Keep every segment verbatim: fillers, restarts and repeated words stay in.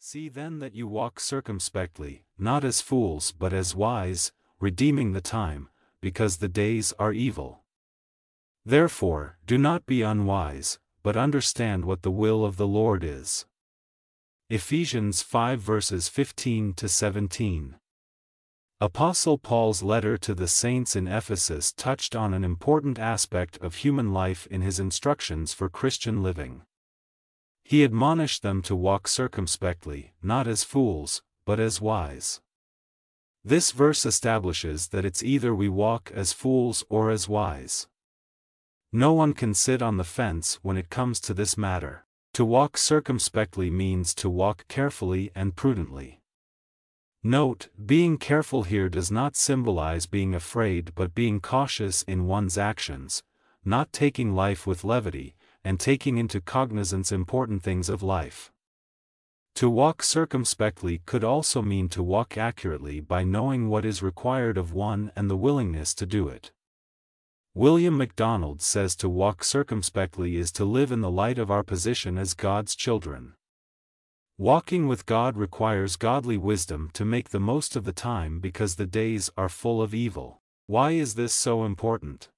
See then that you walk circumspectly, not as fools but as wise, redeeming the time, because the days are evil. Therefore, do not be unwise, but understand what the will of the Lord is. Ephesians five verses fifteen to seventeen. Apostle Paul's letter to the saints in Ephesus touched on an important aspect of human life in his instructions for Christian living. He admonished them to walk circumspectly, not as fools, but as wise. This verse establishes that it's either we walk as fools or as wise. No one can sit on the fence when it comes to this matter. To walk circumspectly means to walk carefully and prudently. Note, being careful here does not symbolize being afraid but being cautious in one's actions, not taking life with levity, and taking into cognizance important things of life. To walk circumspectly could also mean to walk accurately by knowing what is required of one and the willingness to do it. William MacDonald says to walk circumspectly is to live in the light of our position as God's children. Walking with God requires godly wisdom to make the most of the time because the days are full of evil. Why is this so important?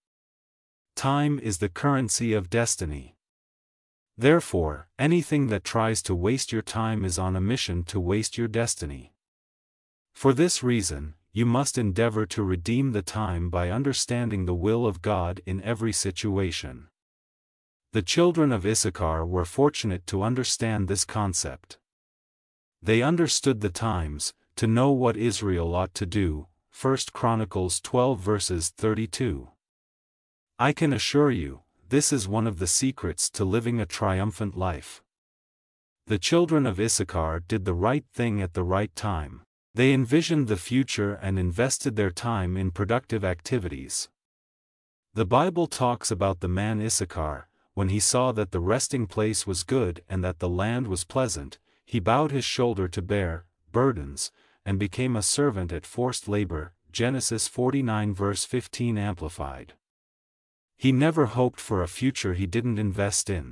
Time is the currency of destiny. Therefore, anything that tries to waste your time is on a mission to waste your destiny. For this reason, you must endeavor to redeem the time by understanding the will of God in every situation. The children of Issachar were fortunate to understand this concept. They understood the times, to know what Israel ought to do, First Chronicles twelve verses thirty-two. I can assure you, this is one of the secrets to living a triumphant life. The children of Issachar did the right thing at the right time. They envisioned the future and invested their time in productive activities. The Bible talks about the man Issachar. When he saw that the resting place was good and that the land was pleasant, he bowed his shoulder to bear burdens, and became a servant at forced labor, Genesis forty-nine verse fifteen Amplified. He never hoped for a future he didn't invest in.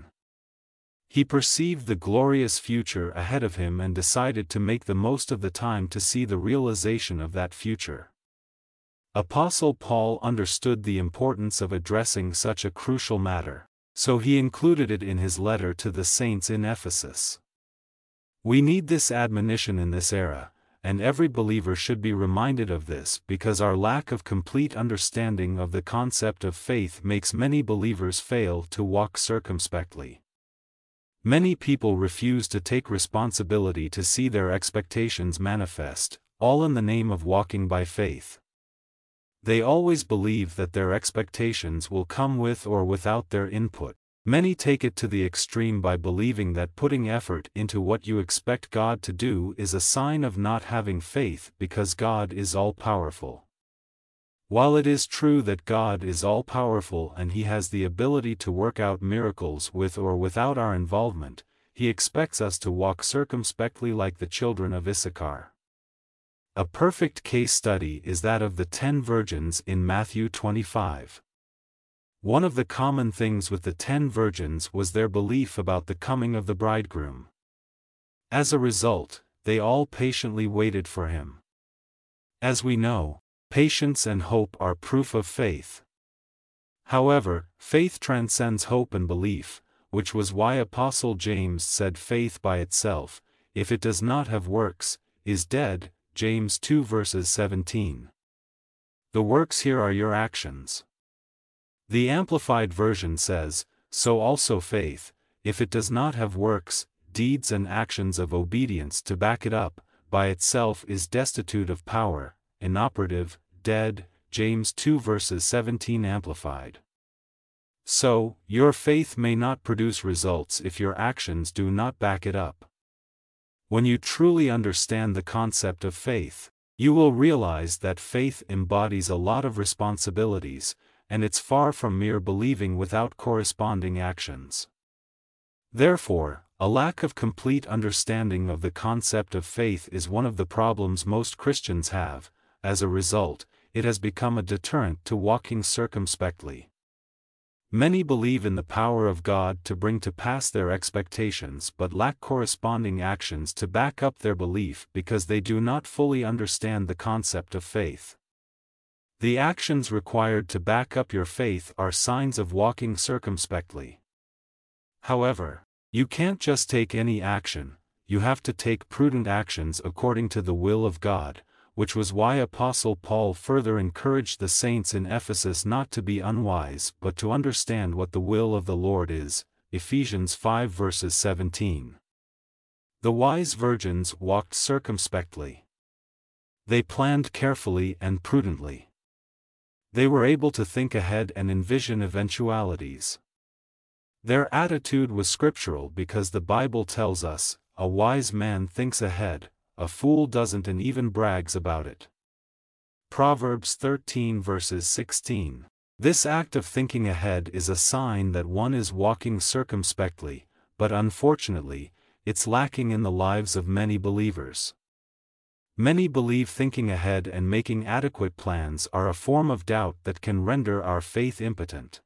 He perceived the glorious future ahead of him and decided to make the most of the time to see the realization of that future. Apostle Paul understood the importance of addressing such a crucial matter, so he included it in his letter to the saints in Ephesus. We need this admonition in this era, and every believer should be reminded of this because our lack of complete understanding of the concept of faith makes many believers fail to walk circumspectly. Many people refuse to take responsibility to see their expectations manifest, all in the name of walking by faith. They always believe that their expectations will come with or without their input. Many take it to the extreme by believing that putting effort into what you expect God to do is a sign of not having faith because God is all-powerful. While it is true that God is all-powerful and He has the ability to work out miracles with or without our involvement, He expects us to walk circumspectly like the children of Issachar. A perfect case study is that of the ten virgins in Matthew twenty-five. One of the common things with the ten virgins was their belief about the coming of the bridegroom. As a result, they all patiently waited for him. As we know, patience and hope are proof of faith. However, faith transcends hope and belief, which was why Apostle James said faith by itself, if it does not have works, is dead, James two verses seventeen. The works here are your actions. The Amplified Version says, so also faith, if it does not have works, deeds and actions of obedience to back it up, by itself is destitute of power, inoperative, dead, James two verses seventeen Amplified. So, your faith may not produce results if your actions do not back it up. When you truly understand the concept of faith, you will realize that faith embodies a lot of responsibilities, and it's far from mere believing without corresponding actions. Therefore, a lack of complete understanding of the concept of faith is one of the problems most Christians have. As a result, it has become a deterrent to walking circumspectly. Many believe in the power of God to bring to pass their expectations but lack corresponding actions to back up their belief because they do not fully understand the concept of faith. The actions required to back up your faith are signs of walking circumspectly. However, you can't just take any action, you have to take prudent actions according to the will of God, which was why Apostle Paul further encouraged the saints in Ephesus not to be unwise but to understand what the will of the Lord is, Ephesians five verses seventeen. The wise virgins walked circumspectly. They planned carefully and prudently. They were able to think ahead and envision eventualities. Their attitude was scriptural because the Bible tells us, "A wise man thinks ahead, a fool doesn't and even brags about it." Proverbs thirteen verses sixteen. This act of thinking ahead is a sign that one is walking circumspectly, but unfortunately, it's lacking in the lives of many believers. Many believe thinking ahead and making adequate plans are a form of doubt that can render our faith impotent.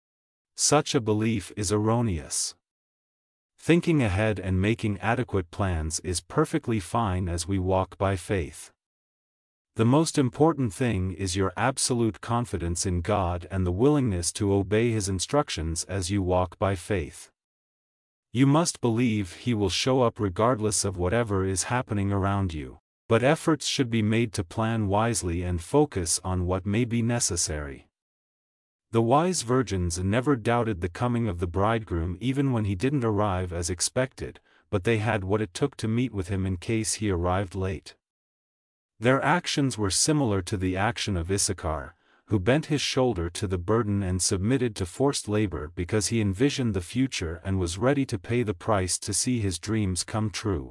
Such a belief is erroneous. Thinking ahead and making adequate plans is perfectly fine as we walk by faith. The most important thing is your absolute confidence in God and the willingness to obey His instructions as you walk by faith. You must believe He will show up regardless of whatever is happening around you, but efforts should be made to plan wisely and focus on what may be necessary. The wise virgins never doubted the coming of the bridegroom even when he didn't arrive as expected, but they had what it took to meet with him in case he arrived late. Their actions were similar to the action of Issachar, who bent his shoulder to the burden and submitted to forced labor because he envisioned the future and was ready to pay the price to see his dreams come true.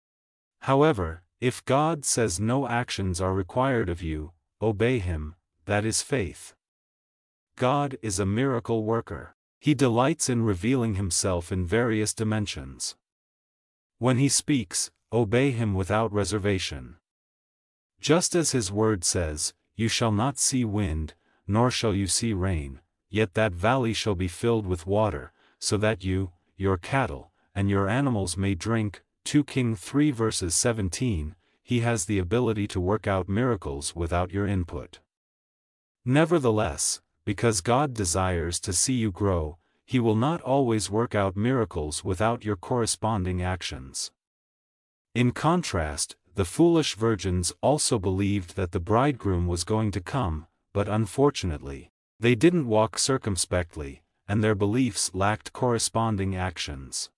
However, if God says no actions are required of you, obey Him, that is faith. God is a miracle worker. He delights in revealing Himself in various dimensions. When He speaks, obey Him without reservation. Just as His word says, "You shall not see wind, nor shall you see rain, yet that valley shall be filled with water, so that you, your cattle, and your animals may drink." Second Kings three verses seventeen, He has the ability to work out miracles without your input. Nevertheless, because God desires to see you grow, He will not always work out miracles without your corresponding actions. In contrast, the foolish virgins also believed that the bridegroom was going to come, but unfortunately, they didn't walk circumspectly, and their beliefs lacked corresponding actions.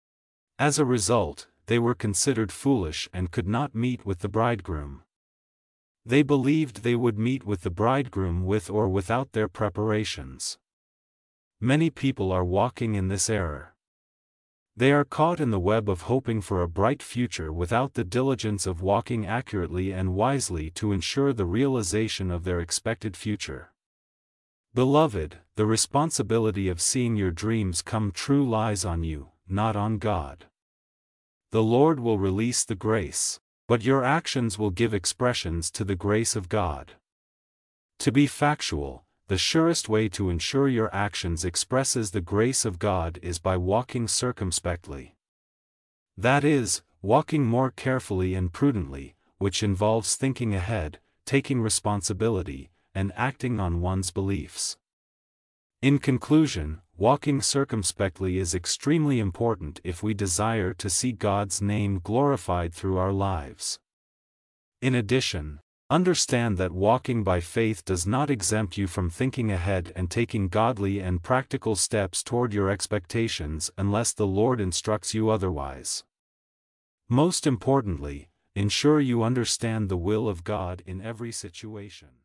As a result, they were considered foolish and could not meet with the bridegroom. They believed they would meet with the bridegroom with or without their preparations. Many people are walking in this error. They are caught in the web of hoping for a bright future without the diligence of walking accurately and wisely to ensure the realization of their expected future. Beloved, the responsibility of seeing your dreams come true lies on you, not on God. The Lord will release the grace, but your actions will give expressions to the grace of God. To be factual, the surest way to ensure your actions expresses the grace of God is by walking circumspectly. That is, walking more carefully and prudently, which involves thinking ahead, taking responsibility, and acting on one's beliefs. In conclusion, walking circumspectly is extremely important if we desire to see God's name glorified through our lives. In addition, understand that walking by faith does not exempt you from thinking ahead and taking godly and practical steps toward your expectations unless the Lord instructs you otherwise. Most importantly, ensure you understand the will of God in every situation.